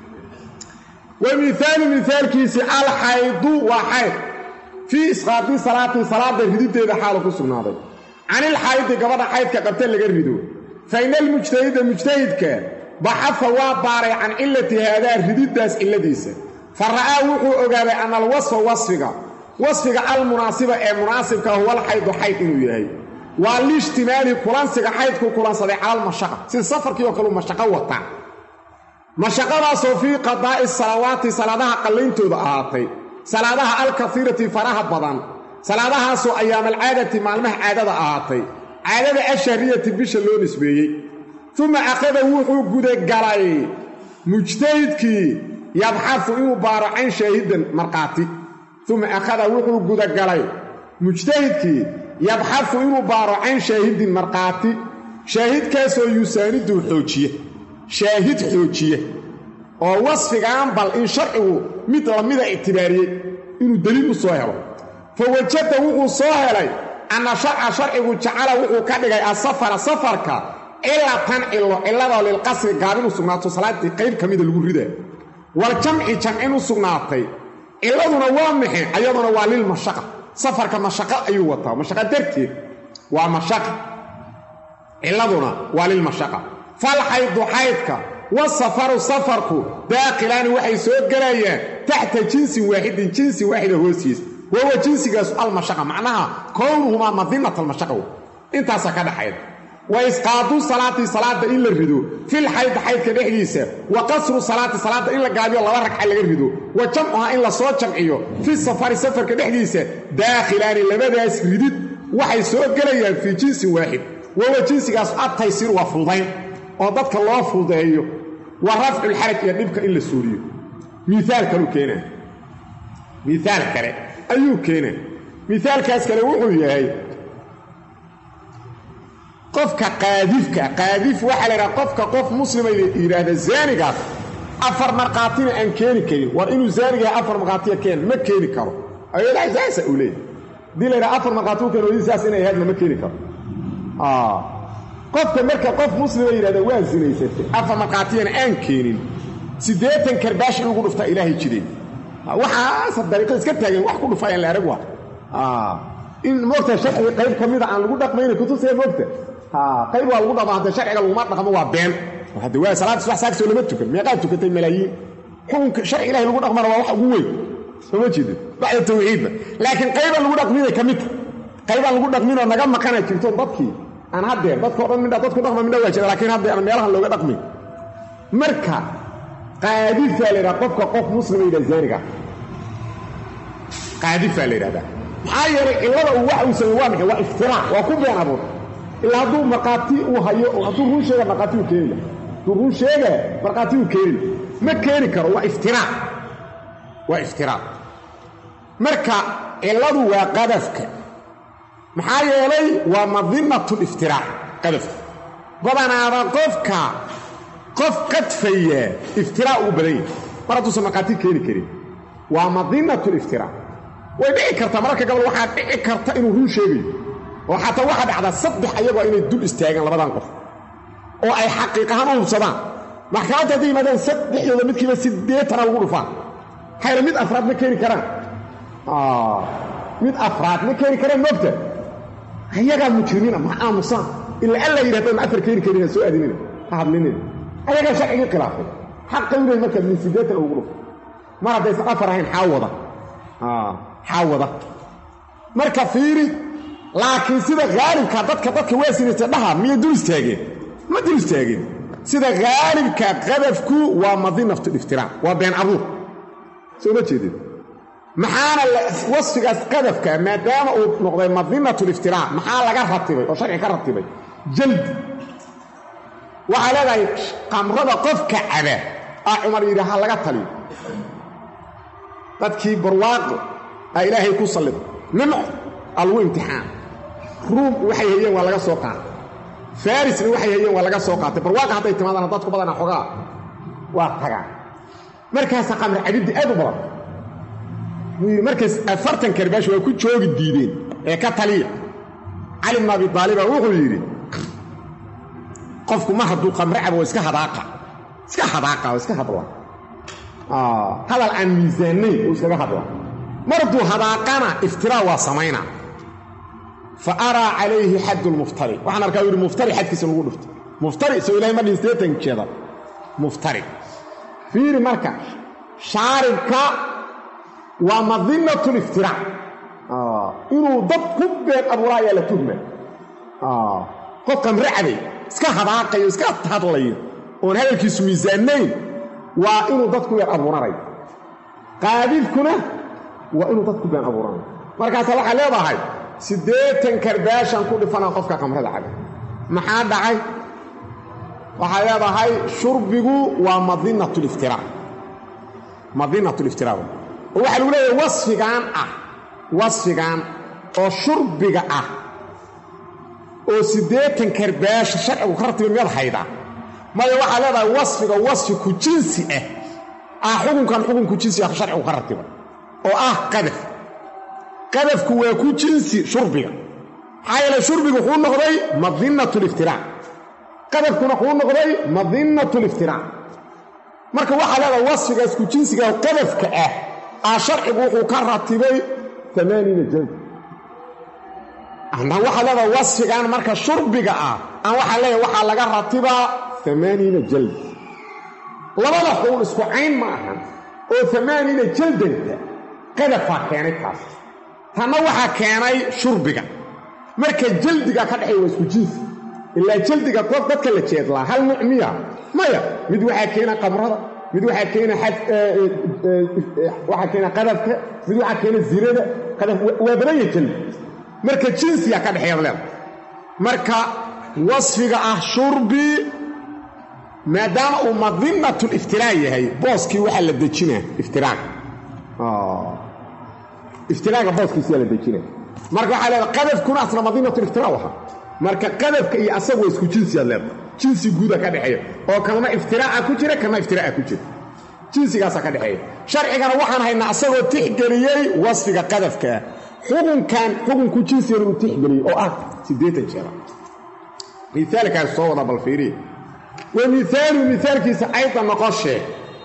ومثالكيسي الحيض وحيض في إسقاط صلاة رديدة حاله كسرناده عن الحيض قبل حيض كقبتل لقرده فإن المجتهد كان بحث واباري عن إلة هذا رديدة إلا ديسة فرآه أقابي أن الوصف وصفك المناسبة المناسب هو الحيض حيض إنه والاشتمال كلانسك حيض كلانسك على المشقة سيسافر كيو كلو مشقة وطع مشقة في قضاء الصلوات صلاتها قلينتو دعاتي صلاتها الكثيرة فراها بضان صلاتها سو أيام العادة معلمها عادة دعاتي عادة الشهرية بيش اللون اسبيي ثم أخذ وحو قد قرأي مجتهدك يبحث إنه بارعين شاهدا مرقاتي ثم أخذ وحو قد قرأي مجتهدك يبحث إنه بارعين شاهد مرقاتي شاهد كاسو يساند الحوجية شاهد حوجية ووصفك عن بل إن شرعه مثل اعتباريه إنه دليل صاهر فوجدت وقو صاهر أن شرعه جعل وقو كدغي سفرك إلا تنعلو إلا للقصر قابل سقناته صلاة قيب كميد الورده والجمع جمعين سقناته إلا نوامحي أيضا نوالي المشقة سفرك مشقة أيوة مشقة درتي ومشقة إلا نوالي المشقة فالحيض حيضك والسفر سفرك داخلان وحي سوق قرايا تحت جنس واحد هوسيس وهو جنس المشقة معناها كونهما مظنة المشقة انت سكاد حيض وإسقاط صلاة إلا الردو في الحيض حيض كدحديسة وقصر صلاة إلا قاديو الله ركعة إلا الردو وجمعها إلا صوت جمعيو في السفر سفر كدحديسة داخلان لبدأ ردد waxay soo galayaan fi jinsi waahid waa jinsigaas ataysiir waa fudayn oo dadka loo fudeeyo wa raf'ul haraj iyo dibka in la suuriyo misaal kale ayuu keenay misaalkaas kale wuxuu yahay qofka qaadif waxa la yiraahdaa qofka qof muslim ay yiraahdo zaaniga afar marqaatina aan keeni karin waa inuu zaaniga afar marqaatiya keen ma keeni karo ayada asaasa u leeyahay dilayna afar marqaatu kan wadiisaas inay ahayd ma keeni karo qofka marka qof muslim ay yiraahdo waa zinaysatay afar marqaatiyana aan keenin 80 karbaash ugu dhufta ilaahay jiray waxa dariiqo iska taagan wax ku dhufayaan la arag waa in moogta sharci qayb kamida aan lagu dhaqmayna ku tusay moogta qayb waa lagu dhaqmaa sharciga lagu ma dhaqmo waa been waxa waa salaad subax saakso lama tukan meeqa tukatay malaayiin xukun sharci ilaahay lagu dhaqmana waa wax ugu weyn soo jeedo bacda tawxiid laakiin qayba lagu dhaqmiyay kamid qayba lagu dhaqmino naga maqana jirto dadkii aan hadda dadka oo dhan midda dadku dhaqma midda waa jira laakiin hadda aan meelahan looga dhaqmin marka qaadifa leeyahay qofka qof muslim ay zaaniga qaadifa leeyahay ayar ilada waxa uu sameeyay waa iftiraa waa ku been abuur ilaa haduu maqaati uu hayo oo haduu run sheega maqaati uu keenay run sheega maqaati uu keenay ma keeni karo waa iftiraa marka iladu waa qadafka maxaa yeelay waa madinatu iftiraa qadafka badanaada qofka qof qadfaya iftiraa uu baday maradu samaqaati keeni karin waa madinatu iftiraa way dhici kartaa marka gabal waxa dhici karta inuu run sheegayo oo xataa waxa dhacda saddex ayagoo inay dul istaagan labadan qof oo ay xaqiiqahan u hubsadaan maxkamadda diimadan saddexdooda midkiiba 80 lagu dhufaan hayr mid afraad ma keeni karaan mid afraad ma keeni karaan moogta ayaga mujrimiina ma aamusan illa alla yiraahdo ma afar keeni karina soo aadinina hadlinin ayaga sharciga khilaafay xaq inay marka min 80 ugu dhufo mar haday afar ahayn xawada marka fiiri laakiin sida gaalibka dadka weesinaysa dhaha miya dul istaageen ma dul istaageen sida gaalibka qadafku waa madinatu iftiraa waa been abuur soo ma jeedin maxaana wasfigaas qadafka maadaama uu noqday madinatu iftiraa maxaa laga ratibay oo sharci ka ratibay jald waxa leedahay qamrada qofka caba Umar yiraahdo laga taliyo dadkii barwaaqo ay ilaahay ku salido nimco alwa imtixaan ruum waxay hayeen waa laga soo qaatay faris waxay hayeen waa laga soo qaatay barwaaqo haday timaadana dadku badan xogaa waa taga markaas qamar cabidi aad u badan markaas 40 karbaash waa ku joogi diideen ee ka taliya Ali ibn Abi Talib wuxuu yiri qofku ma haduu qamar cabo iska hadaaqa هذا عن ميزانين وإسكا هذا مرضو هذاقنا افتراء وصمينا فأرى عليه حد المفتري وحنا ركاو يقول مفتري حد كيس نقول مفتري سوي لها مدين ستيتن كذا مفتري في مركز شارك ومظنة الافتراء إنه ضب كبير أبو رايا لتهمة قفكم رعبي اسكا هذاقي اسكا تهضلي وهذا الكيس ميزانين وإنه ضدكم يا أبو رأي قابلكنا وإنه ضدكم يا أبو رأي مركز الله عليه ضحي سديتن كرباشا كل فنا قفك كمرة العالم ما حد عاي وحيا ضحي شربه ومظنة الافتراء وواحد يقول لي وصفك عن أو شربك أو سديتن كرباشا شرع وخرط بالمياه حيدا ما يوحى لذا وصفك جنسي حكم جنسي شرع وخرطبه قذفك ويكون جنسي شربك حيال شربك هو نقضي مظنة الافتراء قذفك هو نقضي مظنة الافتراء marka waxa laga wasfigaas ku jinsiga qadafka sharcigu wuxuu ka ratibay 80 jald waxa laga wasfigan marka shurbiga waxa laga ratibaa 80 جلد labada xool isku cayn ma ahan oo 80 jaldanta qadafa keenay taas tana waxa keenay shurbiga marka jaldiga ka dhaxay isku jinsi ilaa jaldiga qof dadka la jeedlaa hal nuuc miya maya mid waxaa keena qamrada mid waxaa keena waxaa keena qadafka mid waxaa keena zinada qadaf waa badan yahay jaldi marka jinsiya ka dhaxeeya leedahay marka wasfiga ah shurbi maadaama uu madinnatul iftiraa yahay booskii waxaa la dejinaa iftiraaga iftiraaga booskiisa la dejinaa marka waxaa leedahay qadafkuna asna madinnatul iftiraa waxa marka qadafka iyo asagu waa isku jinsiyaad leedahay jinsi guuda ka dhaxeeya oo kalma iftiraaca ku jira kalma iftiraaca ku jira jinsigaasa ka dhaxeeya sharcigana waxaan haynaa asagoo tixgeliyey wasfiga qadafka xukunku jinsigan uu tixgeliyey oo ah 8 jeer مثالك صوره بالفيري مثال كيس ايضا نقشه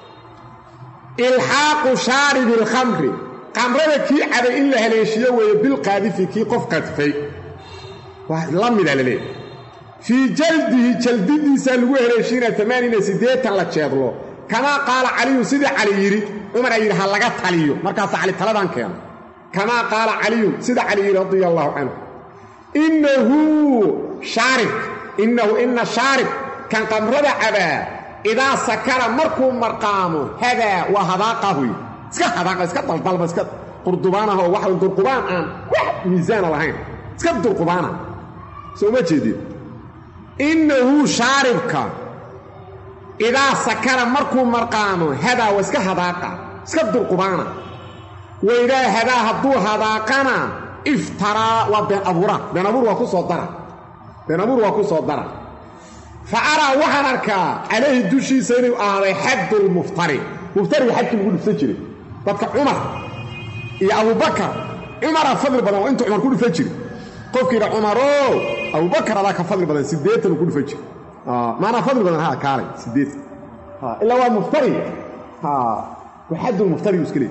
الحاق شارب الخمر قمره كي عبي الا هليشيه وي بالقاذف كي قف قذفي لمد عليه في جلده سلوه هليشينا 88 لا جيدلو كما قال علي سيدي علي يري عمر يري ها لغا تاليو markaas علي تلادان كان كما قال علي سيدي علي رضي الله عنه انه شارب إن شارب كان قمرد عبا إذا سكر مركو مرقامه هذا وهذاقه اسكا طلطل اسكا قردبانه وواحد درقبان واحد ميزان لهين اسكا درقبانه سو ما جديد إنه شارب كان إذا سكر مركو مرقامه هذا واسكا هذاقه اسكا درقبانه وإذا هذا هدو هذاقنا افترى وبين أبورا بين أبور وكسو درا بنابور وكو صدر فأرى وحنرك عليه الدوشي سيني وآهي حد المفتري مفتري حد يقول فجري بطك عمر يا أبو بكر عمر فضل بدن وانتو عمر كل فجري قف كده عمر أبو بكر لك فضل بدن سديت كل فجري ما أنا فضل بدن هذا كاري سديت إلا هو المفتري وحد المفتري يسكلي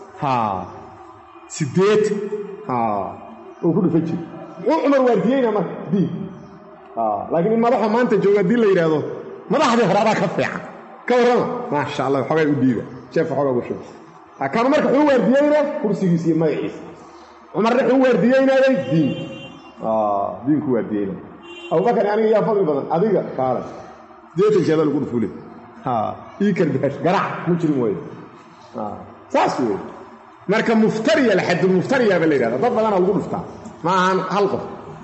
سديت وكل فجري عمر واردينا ما دي لكن المدح ما انت جوجا دي لا يراهدو مدحدي هرادا كفيعه كورما ما شاء الله xoogay u dhiiba sheef xoogay u shub كان marka uu waardiyayna kursigiisa magaciis Umar wuxuu waardiyaynaay diin diinku waardiyayna Abu Bakar aniga yaa fadli badan adiga qaala deeta jeeda lagu dhufulay ii karbash garac mujrim way saas way marka muftariya la xad muftariya bal yiraahdo dad badan ugu dhuftaa ma aan hal qof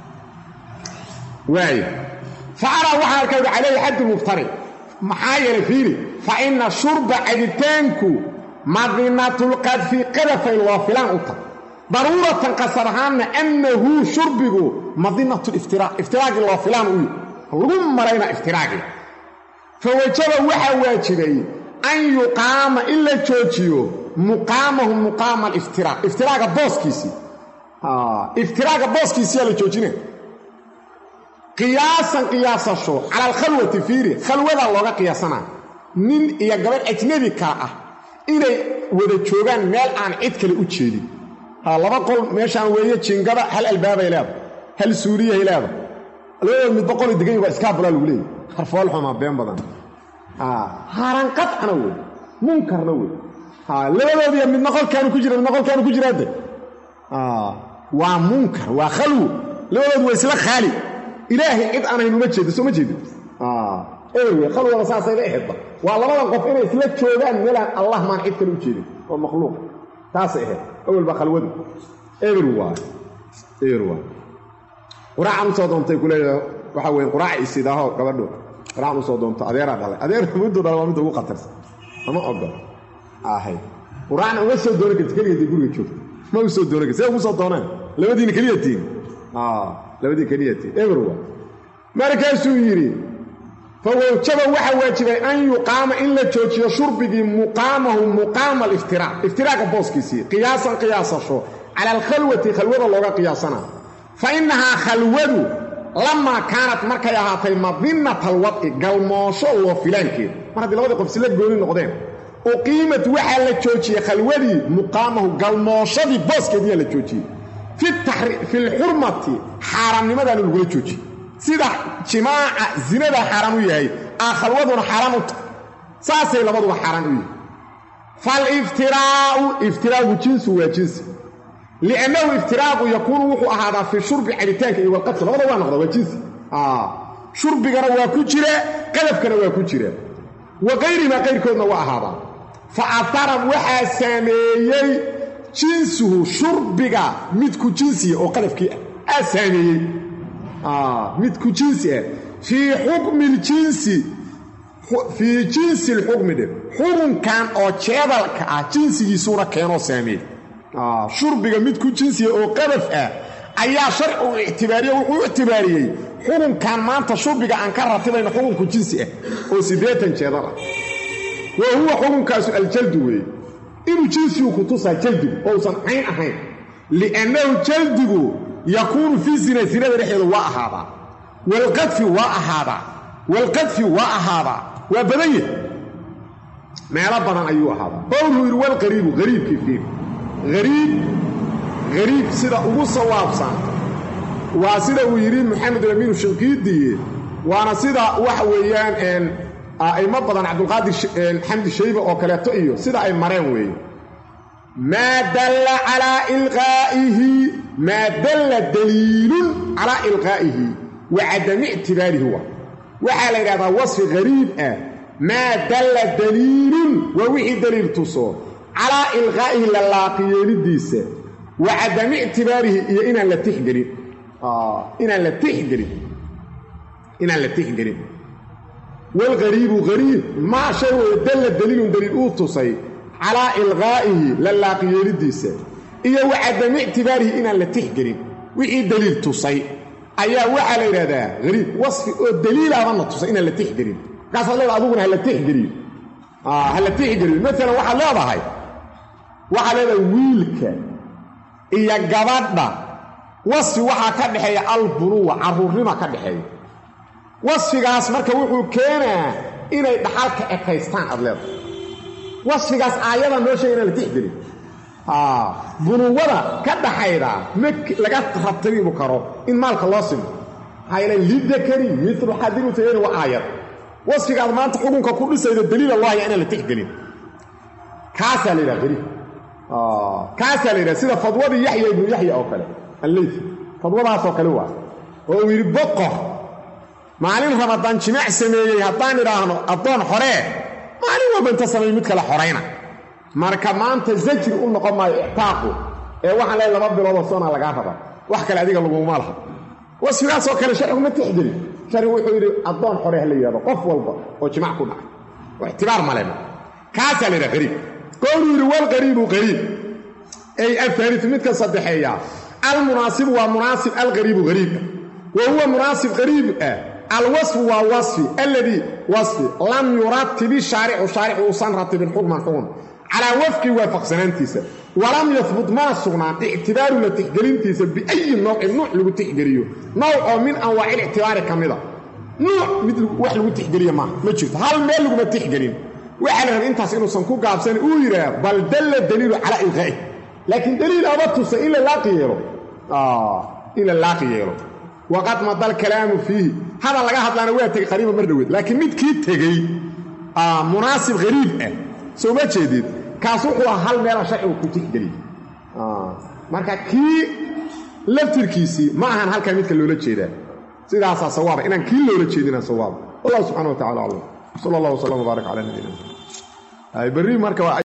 واي فأرى وحا كود عليه حد المفتري محايل فيري فإن شرب عدتانكو مضينة القذف قذف الوافلان أطا ضرورة قصرهان أنه شربه مضينة الافتراق افتراق الوافلان رغم مرينا افتراق فوجب وحا واجري أن يقام إلا تشوتيو مقامه مقام الافتراق افتراق بوسكيسي افتراق بوسكيسي اللي تشوتينه قياسا شو على الخلوة فيري خلوة لوغا قياسنا نين يا غبر اجنبي كا inay wada joogan meel aan cid kale u jeedin laba qol meeshaan weeye jingada hal albaab ay leedahay hal suuriya ay leedahay loo mid boqol degan waa iska bala lagu leeyahay harfool xuma been badan haran qad ana weey munkarna weey labadoodii mid qolkaan ku jira waa munkar waa khalwo labadoodii waa isla khaali ilaahi cid aan aynu ma jeedo soo ma jeedo ايوه خلوا رصاصه لهبه والله قف اني اسلا جوغان ميلان الله ما عيد كلو جيدين او مخلوق تاس ايه اول بخلودي ايروا قرعه سو دونتay kuleeyo waxa weyn quraac isidaho gabadho quraac soo doonto adeera dhalay adeer muddo dhalay mid ugu qatarsan ama ogol ahay quraacna uga soo doonay kaliya guriga joogto ma u soo doonay see ugu soo doonaan labadiina kaliya tiin labadiina kaliya tiin eeyrwa markaasuu yiri فوجب وحا واجب أن يقام إلا جوجي شربه مقامه مقام افتراق بوسكيسي قياسا شو على الخلوة خلوة لغا قياسنا فإنها خلوة لما كانت مركيها في مظنة الوطء قلموشو الله فلانكي مرة دي لغا قفصلت قولين نقدين وقيمة وحا لجوجي خلوة مقامه قلموشو دي بوسكي دي لجوجي في الحرمة حرام لماذا نقول جوجي sida jimaaca zinada xaraam u yahay akhalwaduna xaraam saasay labaduba xaraam u yahay fal iftiraa'u jinsu wa jinsi li'annahu iftiraa'u yakunu wuxuu ahaadaa fi shurbi cabitaanka iyo walqatl labada waa noqda waa jinsi shurbigana waa ku jira qadafkana waa ku jira waqayrima qayrkoodna waa ahaadaan fa athara waxaa saameeyey jinsuhu shurbiga midku jinsiya oo qadafkii ah saameeyey midku jinsi ah fii xukmi ljinsi fii jinsi lxukmi dhe xukunkan oo jeedalka ah jinsigiisuuna keenoo saameeyey shurbiga midku jinsiya oo qadaf ah ayaa sharci uu ictibaariyey wuxuu ictibaariyey xukunkan maanta shurbiga aan ka ratibayno xukunku jinsi ah oo 80 jeedal ah wa huwa xukunkaasu aljaldu weeye inuu jinsigu ku tusaa jaldigu ousan cayn ahayn liannahu jaldigu yakuunu fii sinada dhexdeeda waa ahaadaa walqadfi waa ahaadaa waa badan yahy meelo badan ayuu ahaadaa qowluu yidhi walqariibu hariibkii fiir hariib sida ugu sawaabsan waa sida uu yidhi maxamed amiinu shinqiidiye waana sida waxa weeyaan a'imo badan cabdulqaadir xamdi shayba oo kaleeto iyo sida ay mareen weeye maa dalla daliilun calaa ilqaa'ihi wa cadami ictibaarihi waxaa la yidhahdaa wasfi hariib ah maa dalla daliilun waa wixii daliil tuso calaa ilqaa'ihi la laaqiyeelidiisa wa cadami ictibaarihi iyo inaan la tixgelin walqariibu hariib maa shay weye dalla daliilun daliil uu tusay calaa ilqaa'ihi la laaqiyeelidiisa iyo wa cadami ictibaarihi inaan la tixgelin wixii daliil tusay ayaa waxaa la yidhahdaa hariib wasfi oo daliilabana tusay inaan la tixgelin markaasaad leedahay aduguna hala tixgeliyo maalan waxaad leedahay wiilka iyo gabadha wasfi waxaa ka dhexeeya albunuwa carruurnima ka dhexeeya wasfigaas marka wuxuu keenaa inay dhaxalka ekaystaan aad leedahay wasfigaas aayada noo sheega inaan la tixgelin bunuwada ka dhaxayda ma laga rabtabibu karo in maalka loo simo maxaa yeele lidakari milu xadiru tayani waa aayad wasfigaad maanta xukunka ku dhisayda daliila loo haya inaan la tixgelin kaasaa la yidhaha hariib kaasaa la yidhaha sida fadwadii yaxya ibnu yaxya oo kale alleyfi fadwadaasoo kale waa oo uu yidhi boqor maalin ramadaan jimaac sameeyey haddaan idhaahno addoon xoree maalin walba inta sameey mid kale xorayna marka maanta zajri u noqon maayo ictaaqu ee waxaan leeyahay 2 biloodoo soona lagaa raba wax kale adiga laguma laha wasfigaasoo kale sharcigu ma tixgelin sharcigu wuxuu yidhi addoon xoree ha la yidhahdo qof walba oo jimaac ku dhacay waa ictibaar malema kaasaa la yidhaha qariib qowluu yidhi walqariibu qariib ay alhaaliu midka saddexeeya almunaasibu waa munaasib alqariibu qariibka wa huwa munaasib qariib ah alwasfu waa wasfi alladii wasfi lam yuratibi shaaricu uusan ratibin xukman xukun calaa wafqi waafaqsanaantiisa walam yahbut mana sugnaan ictibaaru la tixgelintiisa biayi noocin nuuc lagu tixgeliyo nooc oo min anwaaci lictibaari ka mida nuuc mid wax lagu tixgeliya maaha ma jirto hal meel laguma tixgelin waxaa la rabay intaas inuusan ku gaabsan uu yidhaah bal dalla daliilu calaa ilqaa'i laakiin daliil aba tusa in la laaqi yeelo waqad mada alkalaamu fiihi hadal laga hadlaana waa tegey qariiba mar dhoweed laakiin midkii tegey munaasib hariib ah soo ma jeedid kaas wuxuu ah hal meela sharcigu ku tixgeliy marka kii laftirkiisii ma ahan halkaa midka loola jeedaa sidaasaa sawaaba inaan kii loola jeedinaa sawaaba wallahu subxana wa tacala aclam sala allah wasalam wbaarak calaa nabiyina berri marka